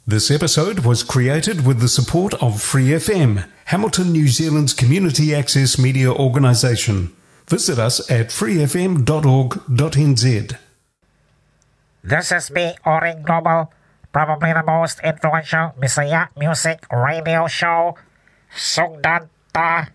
This episode was created with the support of Free FM, Hamilton, New Zealand's community access media organisation. Visit us at freefm.org.nz. This is me, Oring Global, probably the most influential Bisaya music radio show. Sugdan ta!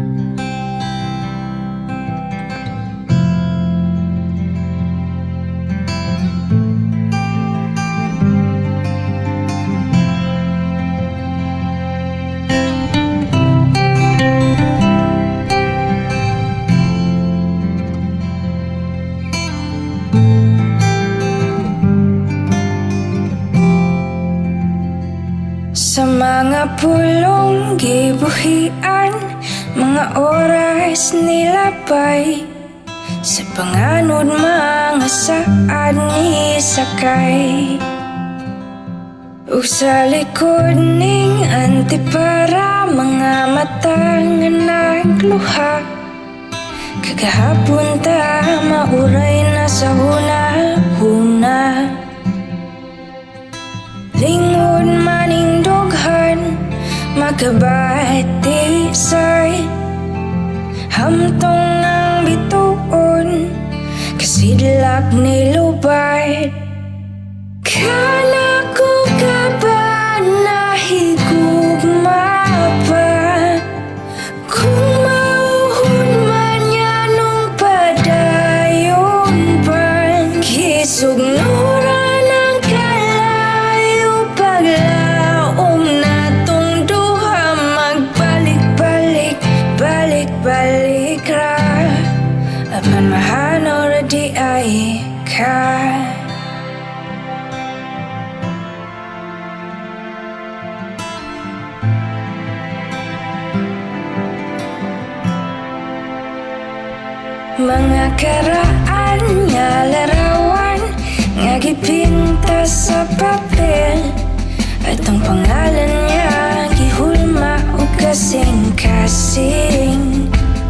Sa mga pulong gibuhian, mga oras nilabay, sa panganod mga saan isakay. Ug sa likod ning antipara, mga mata nga nagluha. Kagahapon ta mauray na sa huna-huna. Lingod maning dughan, magabatisay, hamtong ng bituon, kasidlak ni lubay. Kana ko ka ba nahigugma pa? Kung mauhon man yan nung padayon pa, kisugnuran balik ra, apan mahanaw ra di ay ka. Mga karaan nga larawan, nga gipinta sa papel, atong pangalan niya gihulma o kasing-kasing.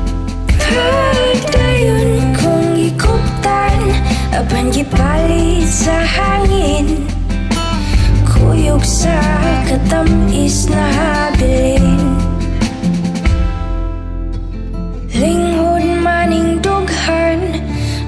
Pagdayon kong ikuptan, apan gipalit sa hangin, kuyog sa katamis na habilin. Linghod maning dughan,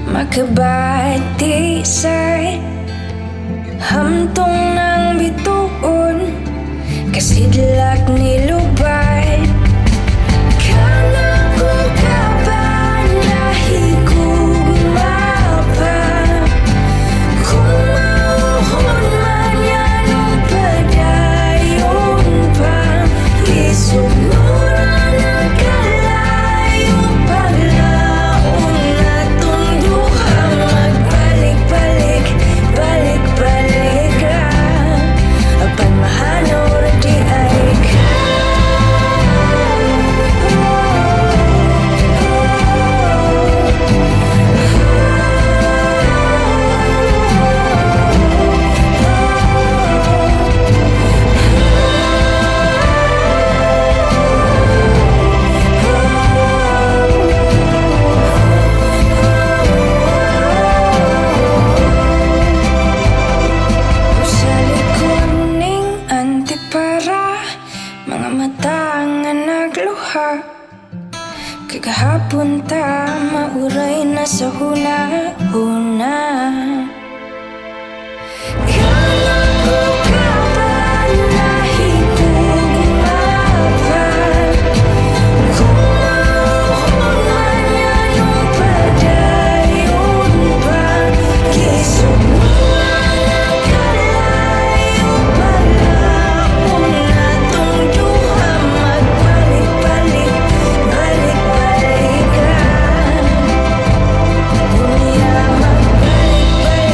makabatisay, hamtong ng bituon, kasidlak ni lubay. Kana ko ka ba nahigugma pa? Kung mauhon man yan nung padayon pa, isugnuran ang kalayo, paglaong natong duha, magbalik-balik, balik-balik ra, apan mahanaw ra di ay ka. Sa likod ning antipara, mga mata nga nagluha. Kagahapon ta mauray na sa huna-huna. Kana ko ka ba nahigugma pa? Kung mauhon man yan nung padayon pa, kisugnuran ang kalayo, paglaong natong duha, magbalik-balik, balik-balik ra. Unya magbalik-balik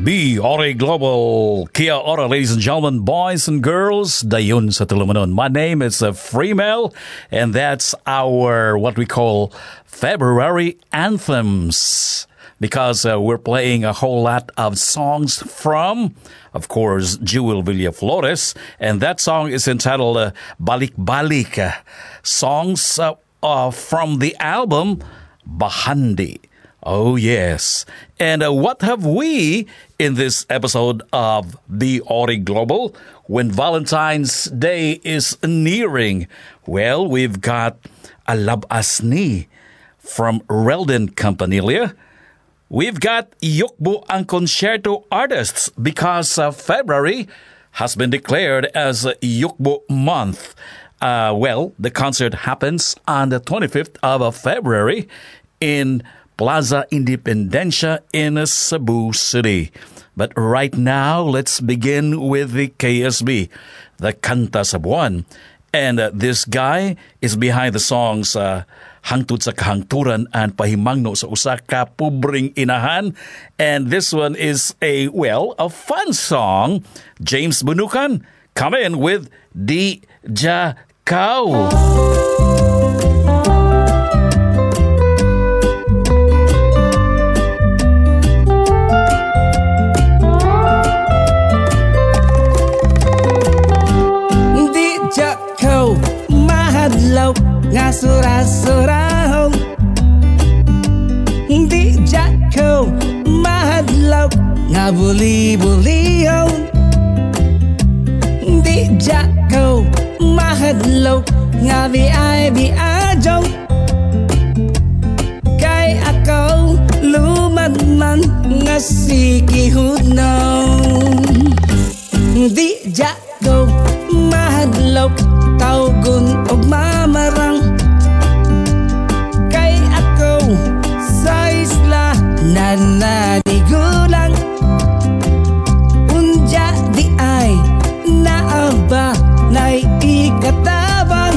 Be Ore Global. Kia ora, ladies and gentlemen, boys and girls. Dayon sa tulumanon. My name is Freemel, and that's our, what we call, February anthems. Because we're playing a whole lot of songs from, of course, Jewel Villaflores. And that song is entitled Balik Balik. Songs from the album Bahandi. Oh, yes. And what have we in this episode of the Ore Global when Valentine's Day is nearing? Well, we've got Alab Asni from Relden Campanilla. We've got Yukbo ang Concerto Artists because February has been declared as Yukbo Month. The concert happens on the 25th of February in Plaza Independencia in Cebu City. But right now, let's begin with the KSB, the Kanta sa Buwan. And this guy is behind the songs Hangtod sa Kahangturan and Pahimangno sa Usa ka Pubring Inahan. And this one is a fun song. James Bunukan, come in with Di Ja Kau. Mahadlaw nga sura-surahaw Di jako mahadlaw nga buli-bulihaw Di jako mahadlaw nga biay-biadyaw Kay ako lumadman nga sikihudnaw Di jako mahadlaw tawgon og mamarang Kay ako sa isla na nanigulang Unja di ay naaba na'y ikatabang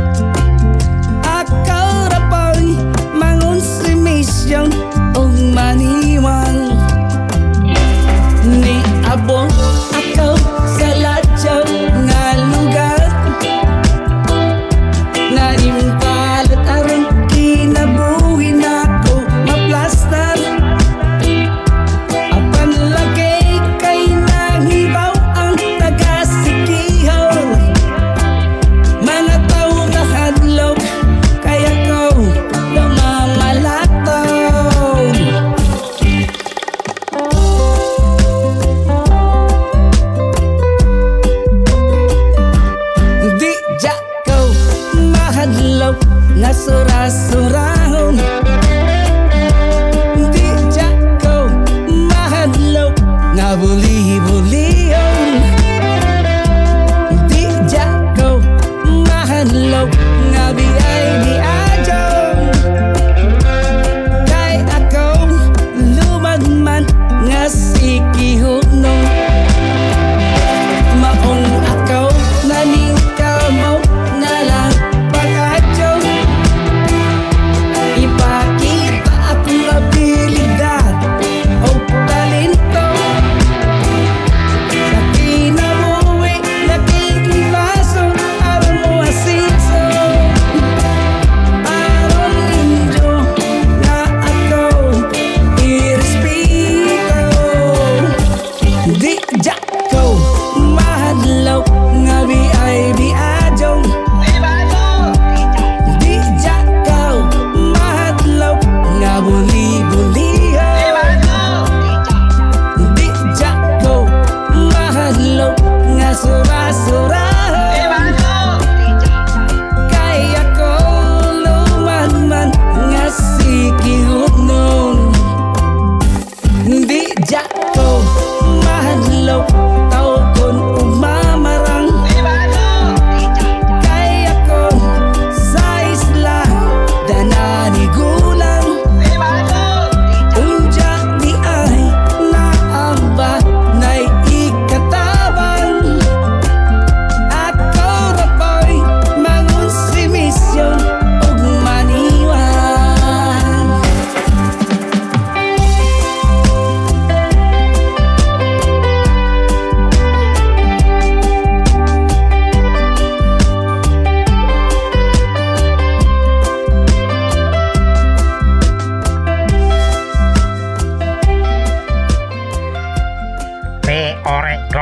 Ako rapoy mangun si misyon og maniwang Ni abong ako sa ladyaw nga lugar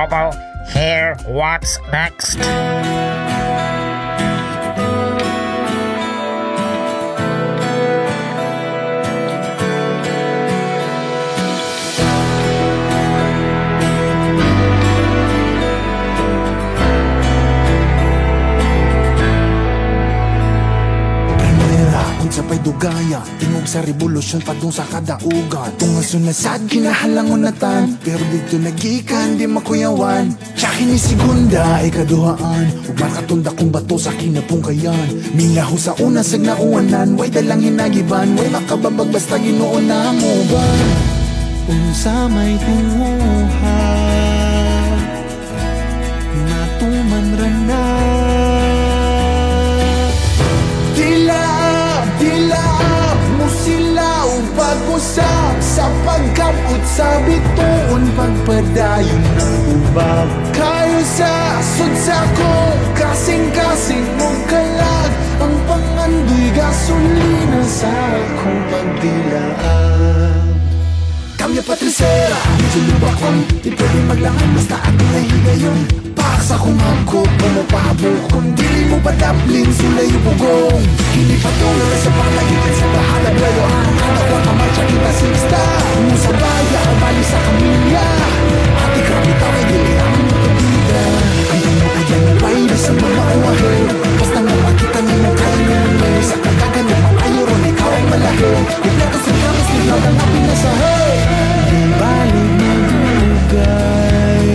Global. Hear what's next. Sa pa'y dugaya, tingog sa revolusyon padung sa kadaugan. Tunga sunasad, kinahalangon natan, pero dito nagikan, di makuyawan. Siya kini segunda, ikaduhaan, ug makatunda kong bato sa kinapungkayan. Milaho sa una, sag nauanan, way dalang hinagiban, way makababag basta ginoon na mo ba? Unsa may tunguha, matuman rana. Musilaw pag-usap sa pagkapot sa bituon, pagpadayon ng ubag. Kayo sa sudsako, kasing-kasing mong kalag, ang pangandoy gasolina sa akong pagdilaan. Kamya patrisera, medyo lubakon, di pwede maglangan basta ako nahigayon. Paksa kong hangko, pumapahabukon, dili mo padaplin, sulay upugong. Hindi patuloy sa panglagitan sa bahala, pero ang anak ko kamarcha kita sista. Musabaya, kabali sa kamilya, ati grabe tawag, dili ang pagkabida. Ang tamuta yan ang bayi sa mga uwahin, basta nga makita niyo mo kayo nilunay. Sa kagaganit, ayaw ron, ikaw ang malahi. Ipleto sa kamis, niglaw ng api na sa hay. Di balik magugay,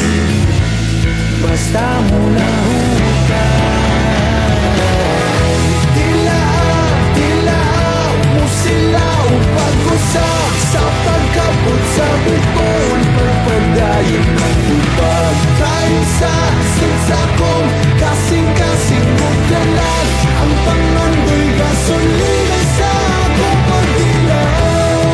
basta mo na hukay. Dila mo sila upag-usap sa pagkapot sa bituon, pagpadayon ng ubag. Kayo sa sinsakong, kasing-kasing mo kalag, ang pangandoy gasolina sa akong pagdilaan.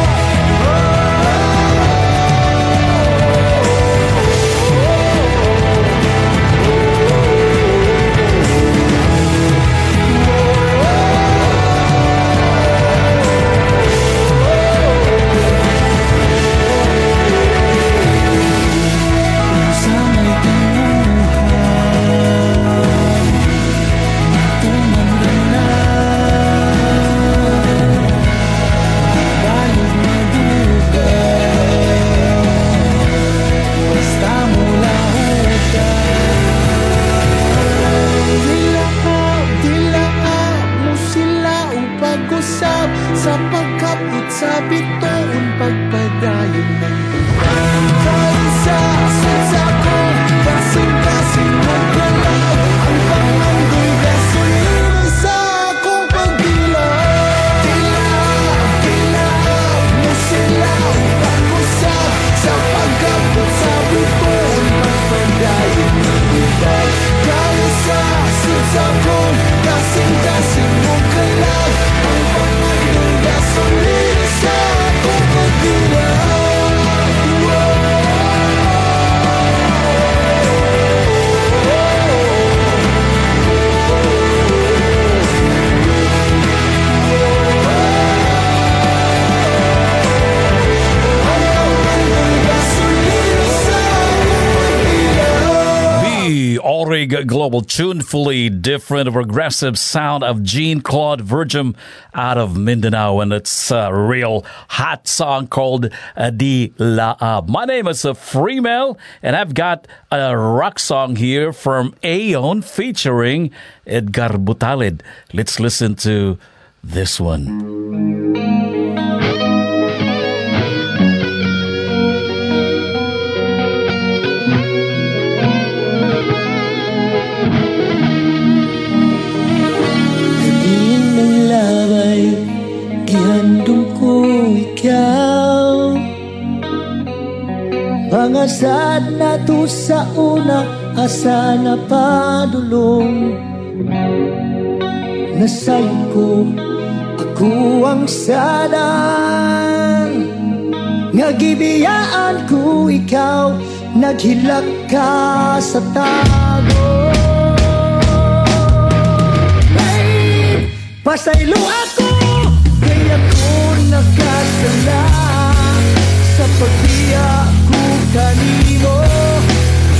Sa pagkapit sa bituon, pagpadayon ng ubag. Kayo sa sinsako, kasing-kasing magdalaw, ang pangandoy gasolina sa akong pagdilaw. Dila mo sila upag-usap sa pagkapit sa bituon, pagpadayon ng ubag. Kayo sa sinsako, kasing-kasing magdalaw, ang pangandoy gasolina sa akong pagdilaw. Orig Global, tunefully different progressive sound of Jean-Claude Virgin out of Mindanao, and it's a real hot song called Di Laab. My name is Freemel, and I've got a rock song here from Aeon featuring Edgar Butalid. Let's listen to this one. Gihandong ko ikaw, pangasad na to sa una, asa na padulong. Nasayon ko, ako ang sadan, nga gibiyaan ko ikaw, naghilak ka sa tago. Hey, pasaylo ako, kaya ko nakasala sa pagbiya ko kanimo.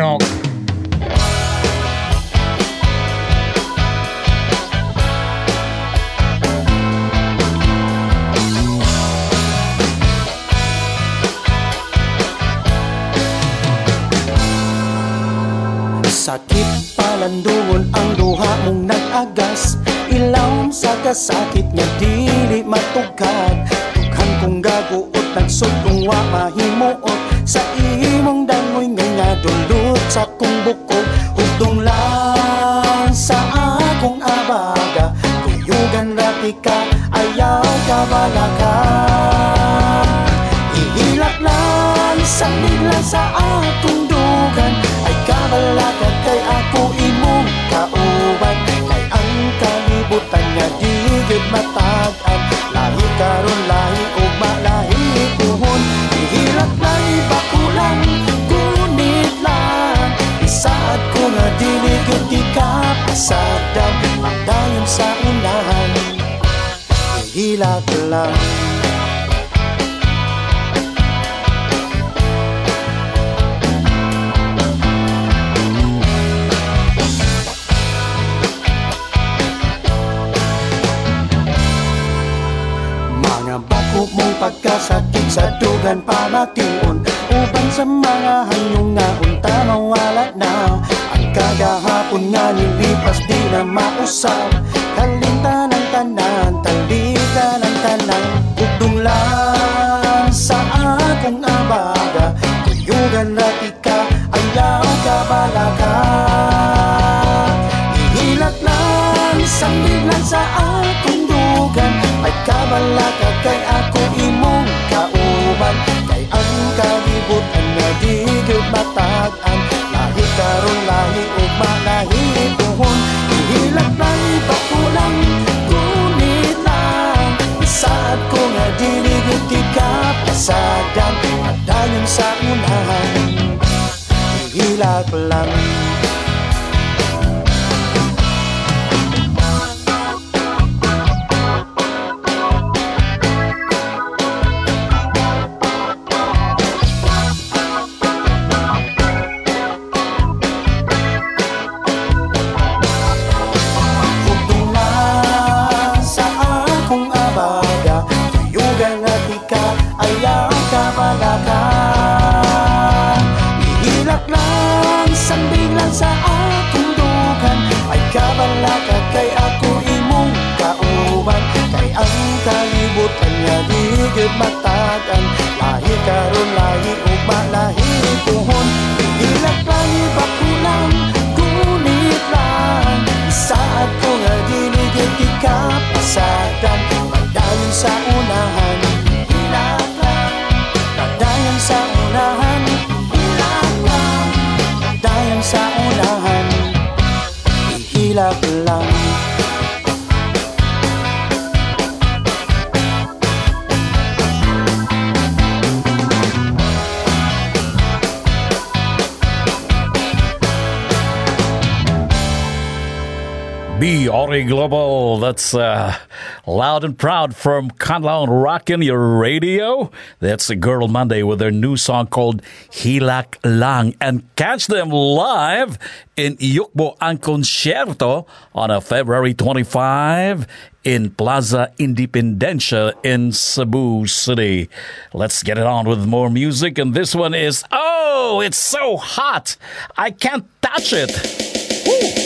tunog. Sakit palanduon ang duha mong nag-agas, ilawom sa kasakit nga dili matugkad. Dughan kong gaguot nagsugtong wa mahimuot, sa imong dangoy ngay nga dulot sa kong bukog. Hugdong lang sa akong abaga, kuyugan rati ka, ayaw ka balaka. Ihilak lang sa nila sa akong dugan, ay kabalaka kay ako imong kauban. Kay ang kalibutan nga di gid matag-an, lahi karon lahi ug malahi tuhon. Ihilak lang bakulang kunit lang, isaad ko nga dili gid ikapasadan. Pagdayon sa unahan, ihilak lang. Mong pagkasakit sa dugan pamatiun, uban sa mga hanyong nga unta mawala na. Ang kagahapon nga nilipas di na mausap, kalintan ang tanan, talitan ang tanan. Hugdong lang sa akong abaga, kuyugan rati ka, ayaw ka balaka. Ihilak lang sandilan sa akong dugan, ay kabalaka kay ako imong kauban. Kay ang kalibutan nga di gyud matag-an, lahi karon lahi ug malahi tuhon. Ihilak lang bakulang kunit lang, isaad ko nga dili gyud ikapasadan. Pagdayon sa unahan, ihilak lang. Sa akong dugan, ay kabalaka kay ako imong kauban. Kay ang kalibutan nga di gyud matag-an, lahi karon lahi ug malahi tuhon. Ihilak lang bakulang kunit lang, isaad ko nga dili gyud ikapasadan. Pagdayon sa unahan, ihilak lang. Pagdayon sa unahan, ihilak lang. Pagdayon sa unahan, ihilak lang. BRE Global, that's loud and proud from Kanlaon Rockin' Your Radio. That's a Girl Monday with their new song called Hilak Lang. And catch them live in Yukbo ang Concierto on a February 25 in Plaza Independencia in Cebu City. Let's get it on with more music. And this one is, oh, it's so hot. I can't touch it. Woo.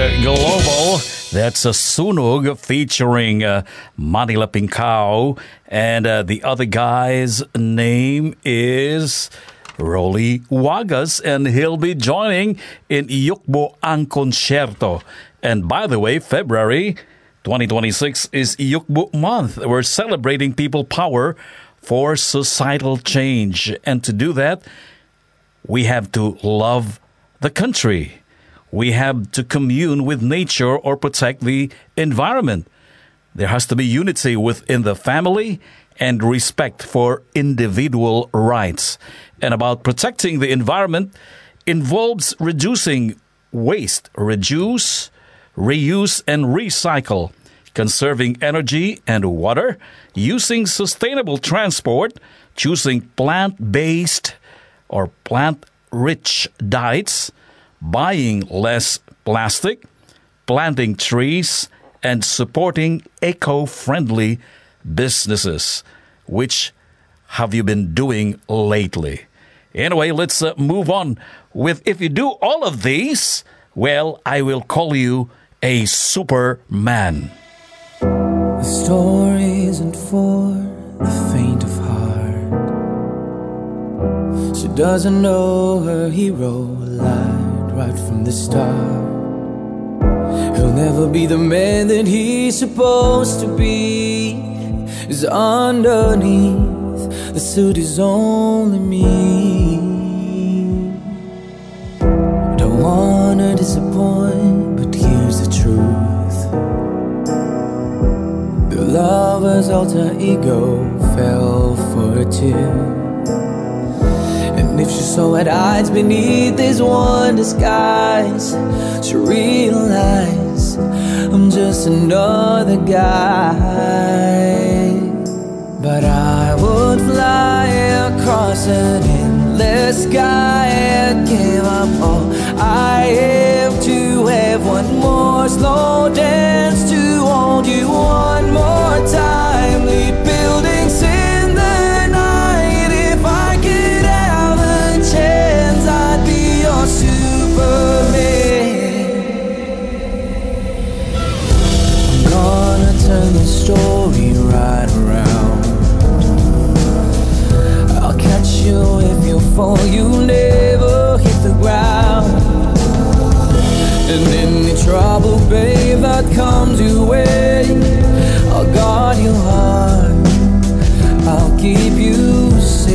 Global. That's a Sunog featuring Manila Pincao. And the other guy's name is Rolly Wagas, and he'll be joining in Iyukbo ang Concierto. And by the way, February 2026 is Iyukbo month. We're celebrating people power for societal change. And to do that, we have to love the country. We have to commune with nature or protect the environment. There has to be unity within the family and respect for individual rights. And about protecting the environment involves reducing waste, reduce, reuse, and recycle, conserving energy and water, using sustainable transport, choosing plant-based or plant-rich diets, buying less plastic, planting trees, and supporting eco-friendly businesses. Which have you been doing lately? Anyway, let's move on with, if you do all of these, well, I will call you a Superman. The story isn't for the faint of heart. She doesn't know her hero lied right from the start. He'll never be the man that he's supposed to be. Is underneath the suit is only me. Don't wanna disappoint, but here's the truth. The lover's alter ego fell for her too. And if she saw what hides beneath this one disguise, she realized I'm just another guy. But I would fly across an endless sky and give up all I have to have one more slow dance to hold you one more time. Lead buildings in the night. If I could have a chance, I'd be your Superman. I'm gonna turn the story right around. I'll catch you if you fall, you never hit the ground. And any trouble, babe, that comes your way, I'll guard your heart, I'll keep you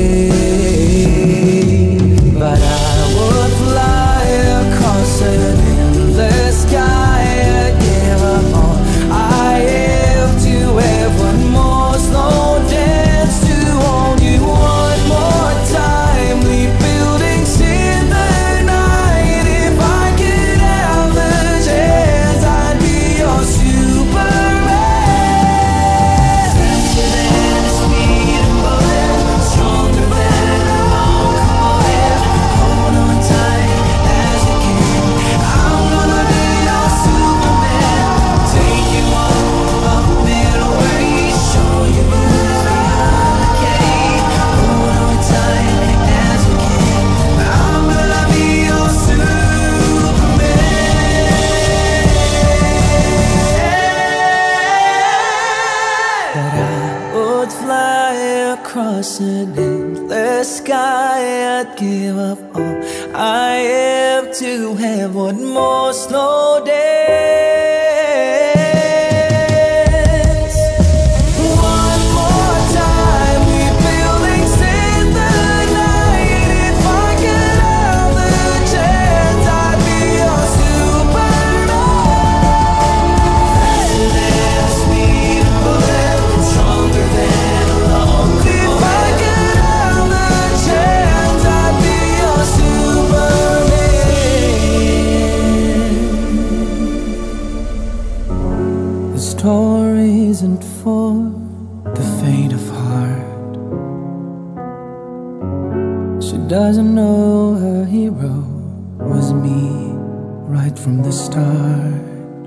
safe. But I would fly across an endless sky and give up all I have to have one more slow dance to hold you one more time. Leave buildings in the night. If I could have a chance, I'd be your Superman. Faster than a speeding bullet, stronger than a locomotive. Hold on tight as you can. I'm gonna be your Superman. Take you all up middle way, show you moves behind the cave. Hold on tight as you can. I'm gonna be your Superman. But I would fly across an endless sky. I'd give up all I have to have one more slow dance. One more time, we buildings in the night. If I could have the chance, I'd be your Superman. Faster than a speeding bullet, stronger than a locomotive. If I could have the chance, I'd be your Superman. The story isn't for the faint of heart. She doesn't know her hero was me right from the start.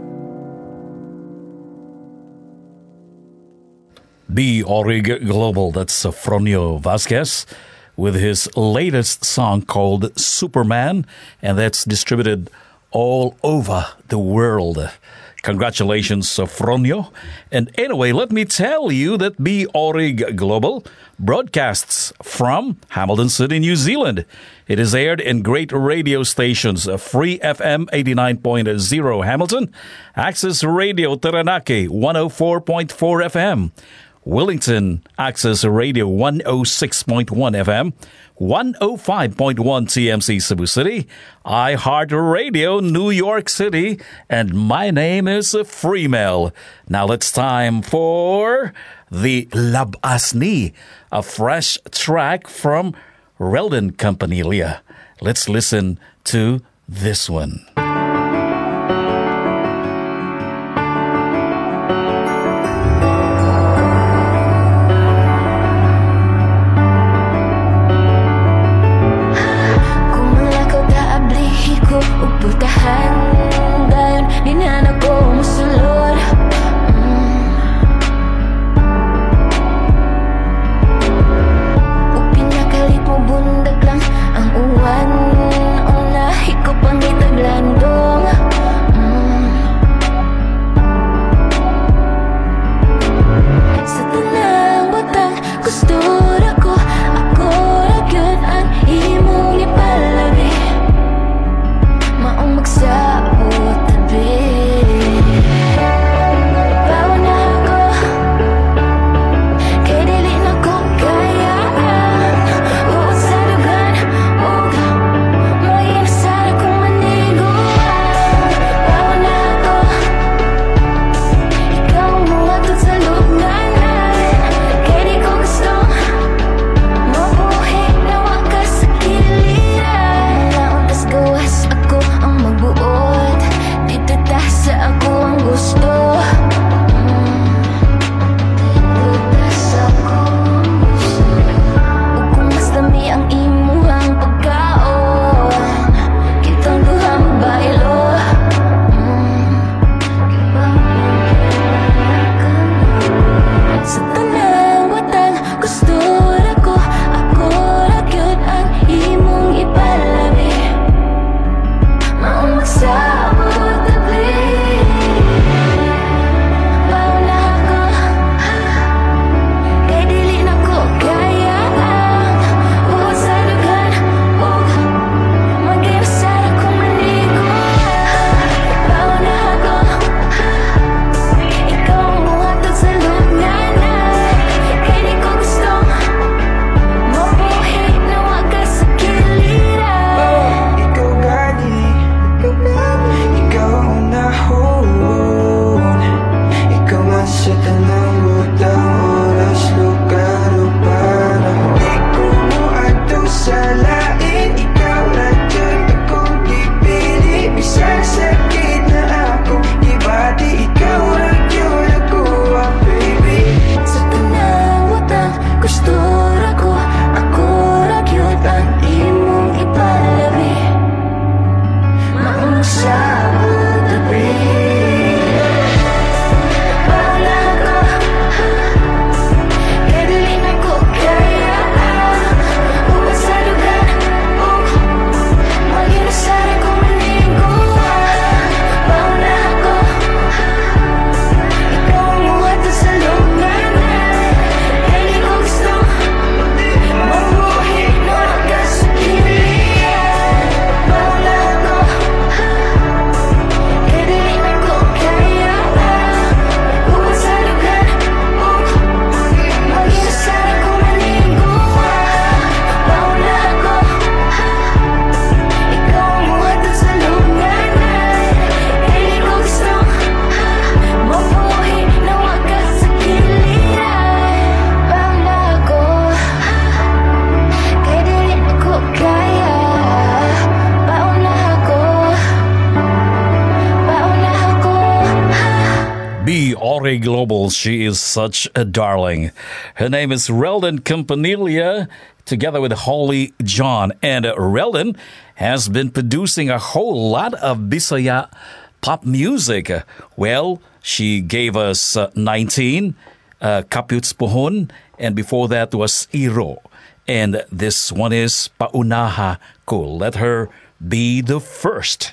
Be Orig Global. That's Fronio Vasquez with his latest song called Superman, and that's distributed all over the world. Congratulations, Fronio. And anyway, let me tell you that B. Orig Global broadcasts from Hamilton City, New Zealand. It is aired in great radio stations, Free FM 89.0 Hamilton, Access Radio Taranaki 104.4 FM, Wellington Access Radio 106.1 FM, 105.1 TMC Cebu City, iHeartRadio New York City, and my name is Freemel. Now it's time for the Labas Ni, a fresh track from Relden Campanilla. Let's listen to this one. Ori Global. She is such a darling. Her name is Relden Campanilla, together with Holly John. And Relden has been producing a whole lot of Bisaya pop music. Well, she gave us 19, Kaputs Pohon, and before that was Iro. And this one is Paunaha Ko. Let her be the first.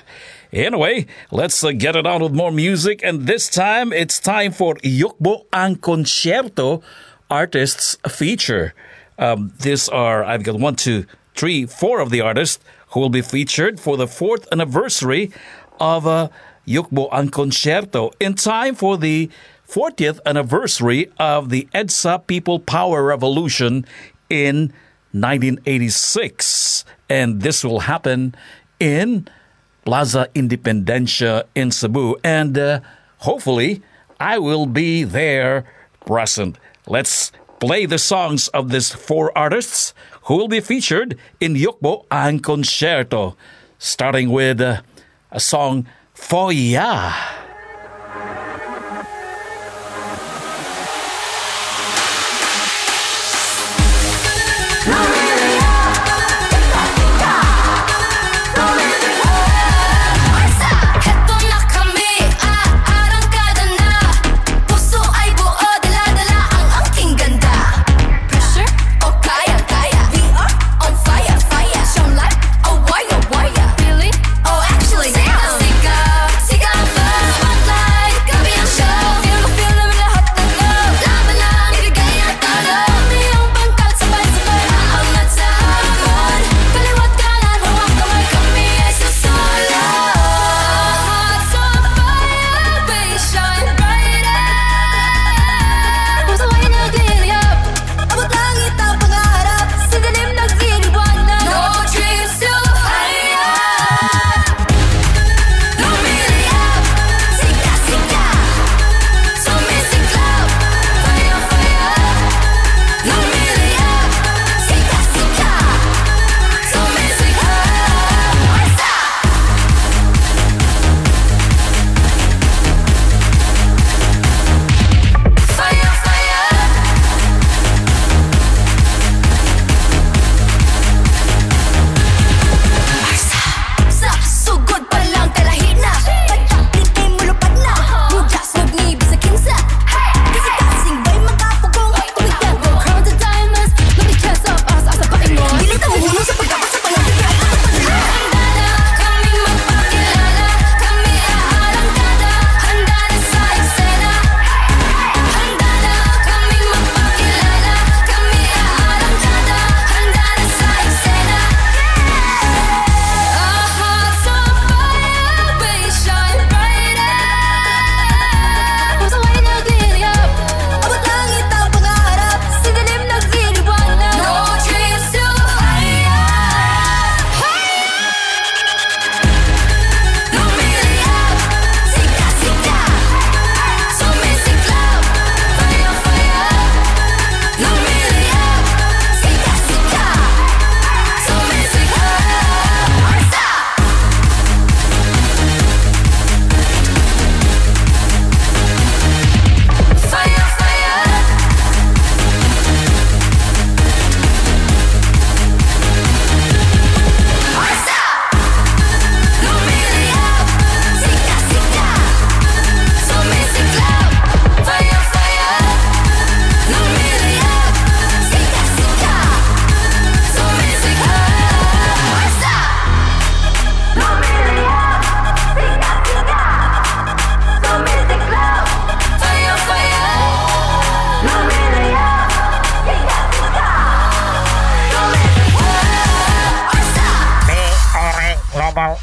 Anyway, let's get it on with more music. And this time, it's time for Yukbo ang Concierto Artists Feature. These are, I've got 1, 2, 3, 4 of the artists who will be featured for the 4th anniversary of Yukbo ang Concierto in time for the 40th anniversary of the EDSA People Power Revolution in 1986. And this will happen in Plaza Independencia in Cebu. And hopefully, I will be there present. Let's play the songs of these 4 artists who will be featured in Yukbo ang Concierto, starting with a song, Foya. Global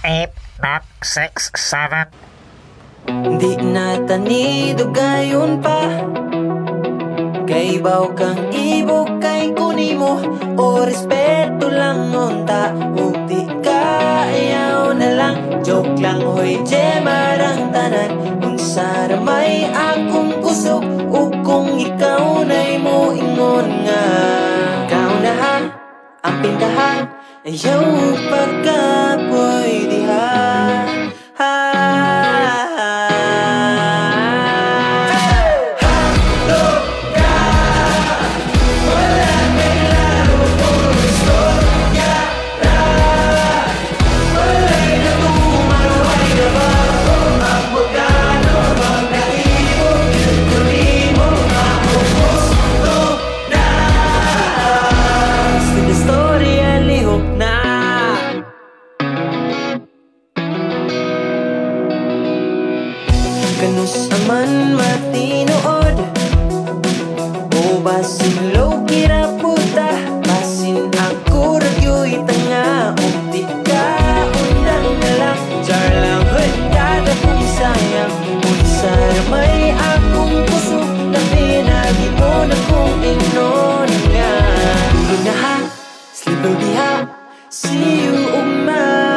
88.67. Di na tanido gayon pa, kay baw kang ibog kay kunimo, o respeto lang unta, ug di ka ayaw na lang. Joke lang hoy, marang tanan, unsa ra may akong kusog, ug kung ikaw na'y mo ingon nga kaunahan ang pintahan, ayaw pagkapoy diha. man matinood o basin low kira puta basin ako ragyo'y tanga umpit ka undang nalak char lang hoy kada kong sayang unsa may akong puso na pinag-ipon akong ignon nga tulog na ha sleep will be ha see you uma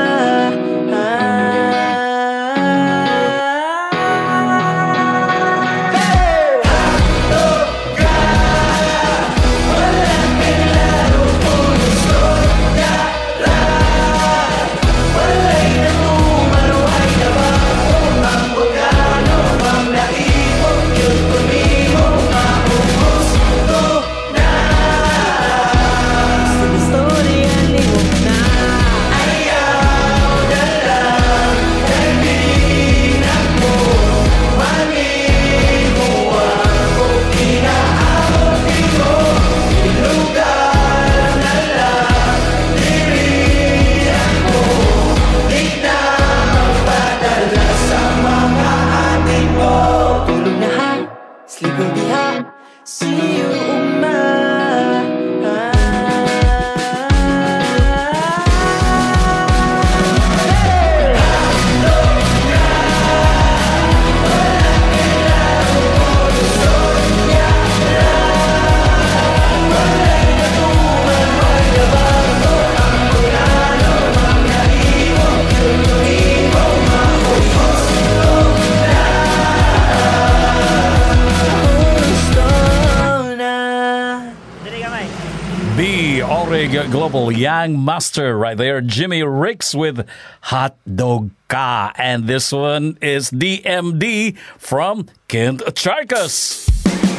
Global Young Master right there, Jimmy Ricks with Hot Dog Ka. And this one is DMD from Kent Charkas.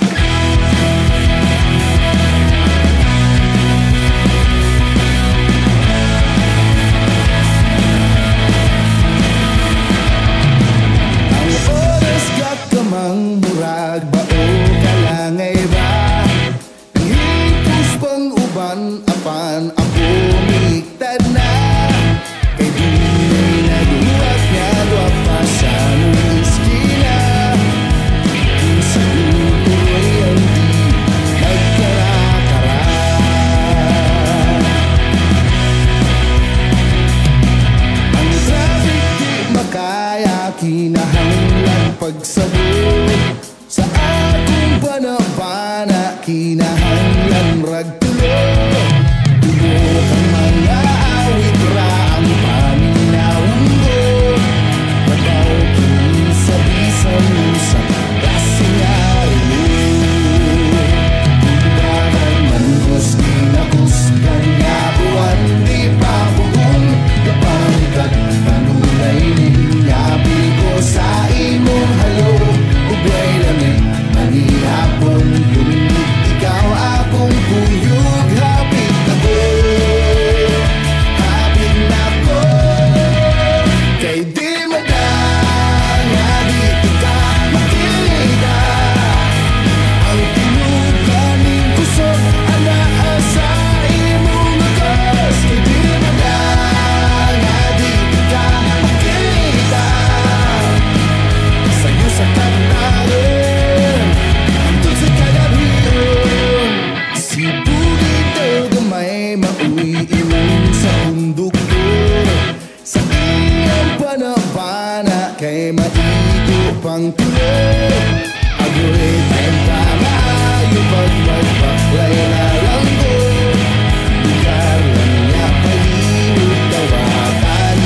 Ang oras kakamang murag ba o kalangay ba hitus pang uban apan ako miktad na kay di naduwag nga luwag pa sa mong iskina kung sa tuloy ang di nagkara-kara ang traffic di makaya kinahanglan pagsabot sa akong banabana kinahanglan ragtulo tulo kang mga awit ra ang paminawang ko magaw kinisabisan sa kasingario kubaran man gusti na kuskan nga buwan di pa bugong kapangkat panulay ninyabi ko sa imong halo ubay lamig manihapon lumit ikaw akong kuyog hapit na ko kay di madang nga dito ka makilita ang tinuganing kusog anaa sa imong agas kay di madang nga dito ka makilita sa'yo sa kantarin hangtod sa kagabiyon si Bugito gamay mauwi imong sa konduktor sa iyong panabana kay maito pang tulog agoy time pa maayo pag magpaklay na lang ko lugar lang niya palimot tawakan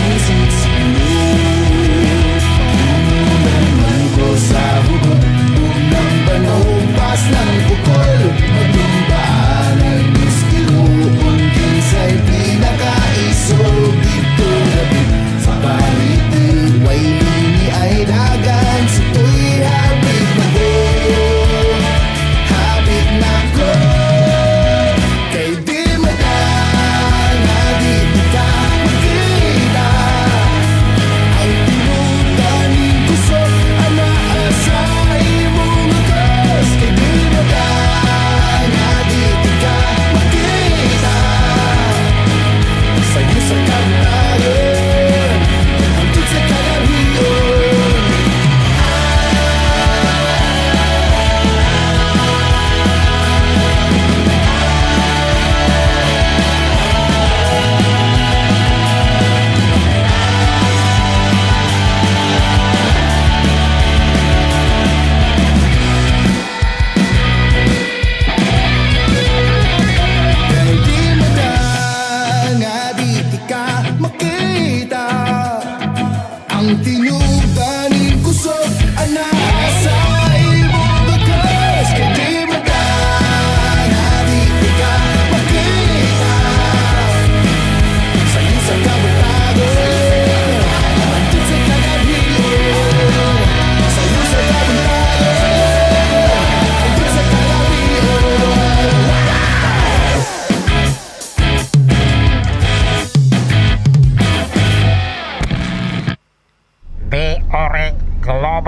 sisilo naman ko sa hubog unang banaw pas ng bukol madumbaan ang iskilo kung sa'y pinakaisog dito labit sa palitin way lini ay dagan sito'y habit na ko habit na ko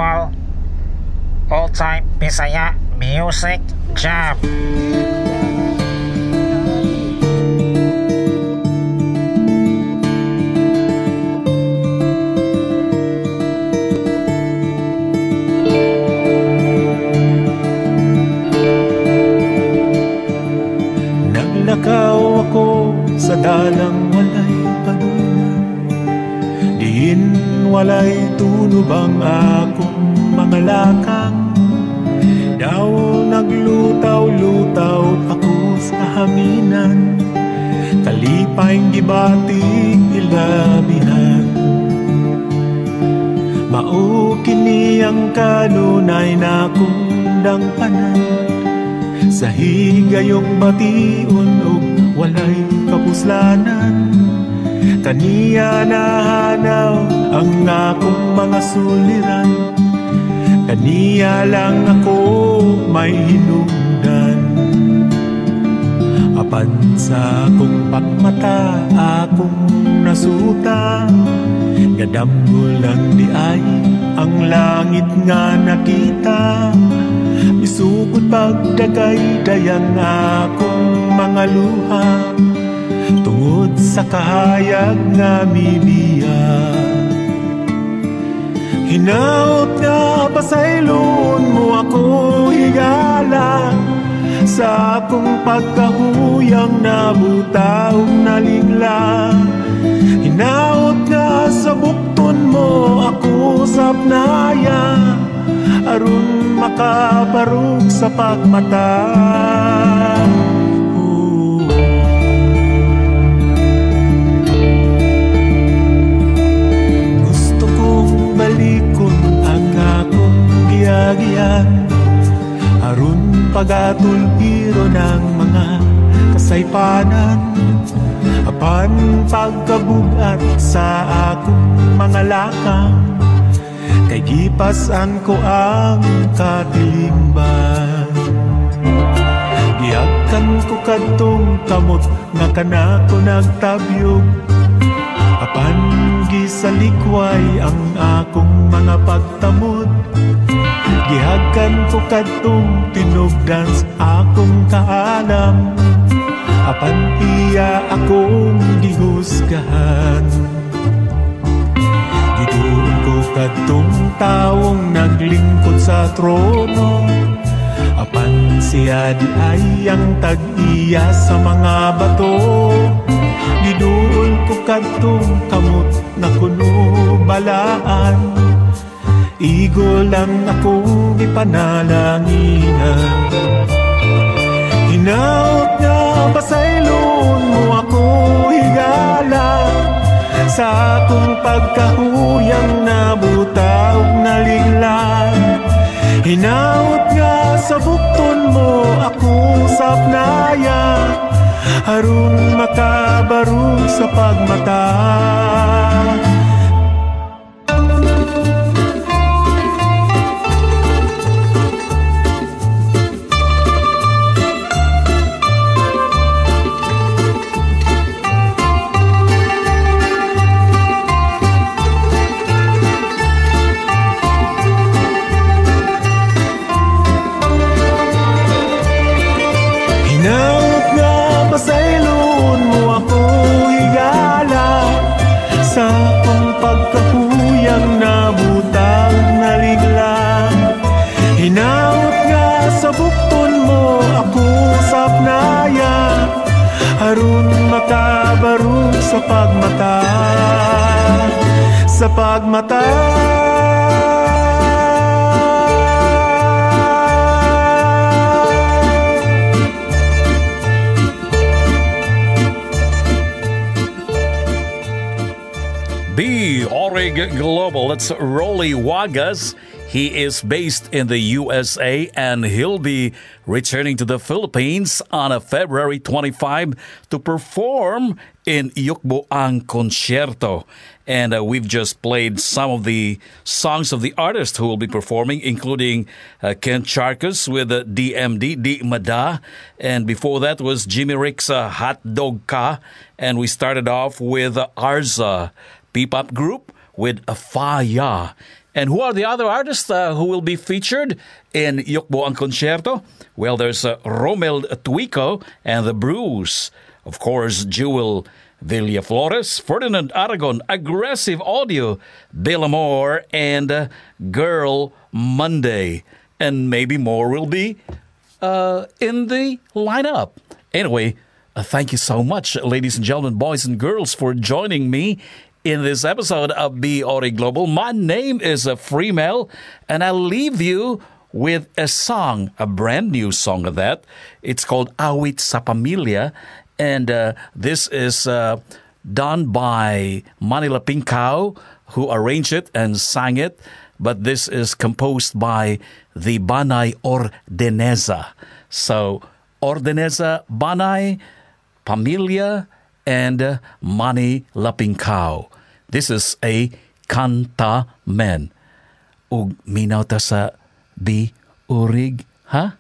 Global All-Time Bisaya Music Jam. Naglakaw ako sa dalang walay panunan, diin walay tunubang akong mga lakang. Daw naglutaw-lutaw ako sa haminan, kalipayng gibating ilabihan. Mao kini ang kanunay na akong dangpanan, sa higayong bation ug walay kapuslanan. Kaniya nahanaw ang akong mga suliran, kaniya lang ako may hinungdan. Apan sa akong pagmata akong nasuta, gadamgo lang di ay ang langit nga nakita. Misugod pagdagay dayang akong mga luha, tungod sa kahayag nga mibiya. Hinaot nga pasaylon mo ako higala, sa akong pagkahuyang nabutaw naligla. Hinaot nga sa bukton mo ako sapnaya, aron makabarog sa pagmata. Gusto kong balikon ang akong giyagiyan, aron pagatulpiro ng mga kasaypanan. Apan pagkabugat sa akong mga lakang, kay gipasan ko ang katilimban. Giagkan ko kadtong kamot nga kanako nagtabyog, apan gisalikway ang akong mga pagtamod. Giagkan ko kadtong tinugdan sa akong kaalam, apan iya akong gihusgahan. Giduon ko kadtong taong naglingkod sa trono, apan siya di ay ang tag-iya sa mga bato. Giduon ko kadtong kamot na kuno balaan, igo lang akong ipanalanginan. Hinaot nga pasaylon mo ako higala, sa akong pagkahuyang nabutaw naligla. Hinaot nga sa bukton mo ako sapnaya, aron makabarog sa pagmata. Aron makabarog sa pagmata, sa pagmata. The Orig Global, that's Rolly Wagas. He is based in the USA and he'll be returning to the Philippines on a February 25 to perform in Yukboang Concierto. And we've just played some of the songs of the artists who will be performing, including Ken Charcus with DMD, Di Mada. And before that was Jimmy Rick's Hot Dog Ka. And we started off with Arza P-Pop Group with Afaya. And who are the other artists who will be featured in Yukbo ang Concerto? Well, there's Romel Tuico and the Brews. Of course, Jewel Villaflores, Ferdinand Aragon, Aggressive Audio, Bellamore, and Girl Monday. And maybe more will be in the lineup. Anyway, thank you so much, ladies and gentlemen, boys and girls, for joining me in this episode of B.O.R.E. Global. My name is Freemel, and I'll leave you with a song, a brand new song of that. It's called Awit sa Pamilya, and this is done by Manny Lapingcao, who arranged it and sang it, but this is composed by the Banay Ordeneza. So, Ordeneza, Banay, Pamilya, and Manny Lapingcao. This is a kanta men. Ug minaw ta sa Bi-Urig, ha?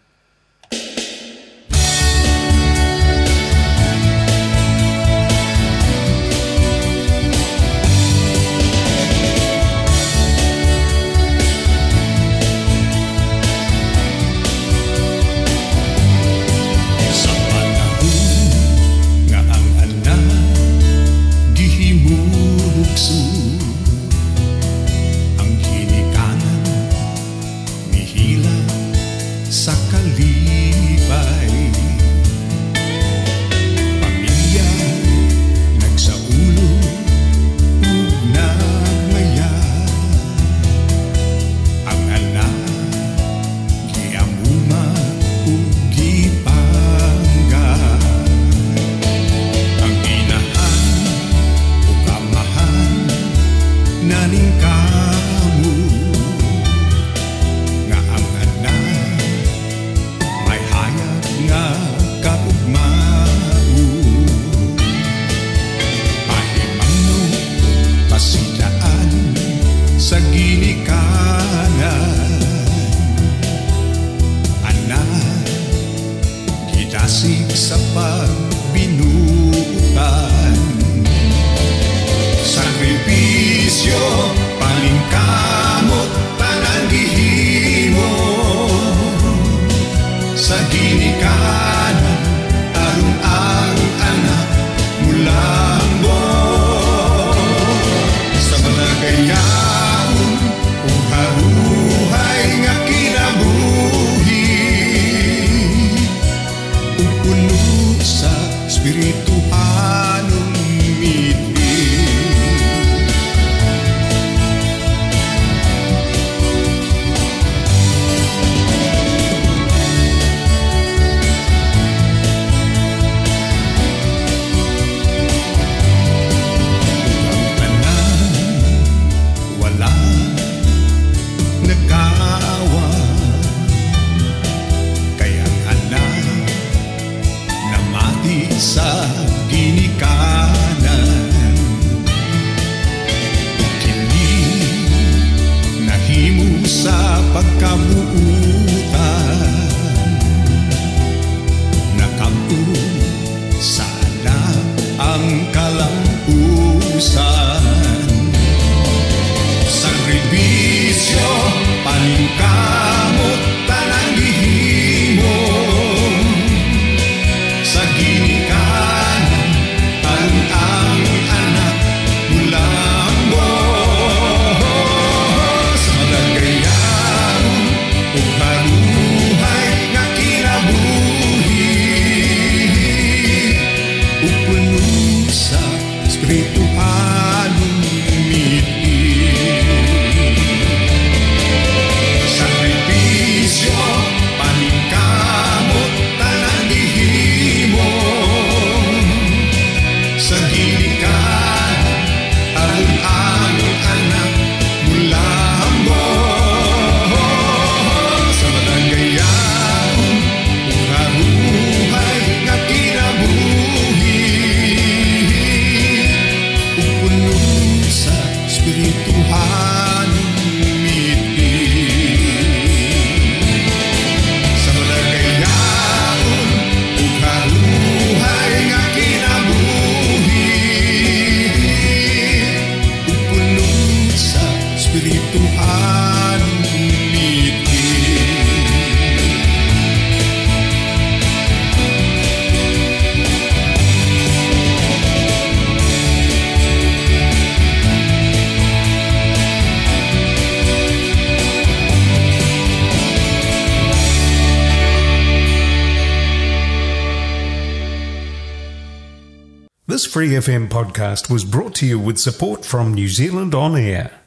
Espiritu This Free FM podcast was brought to you with support from New Zealand On Air.